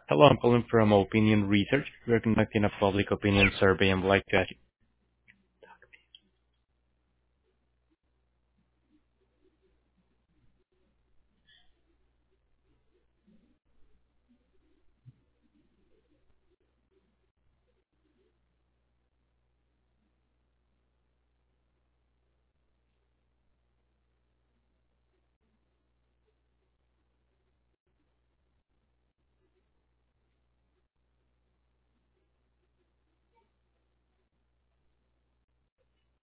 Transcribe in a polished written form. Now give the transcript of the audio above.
Hello, I'm calling from Opinion Research. We're conducting a public opinion survey and would like to ask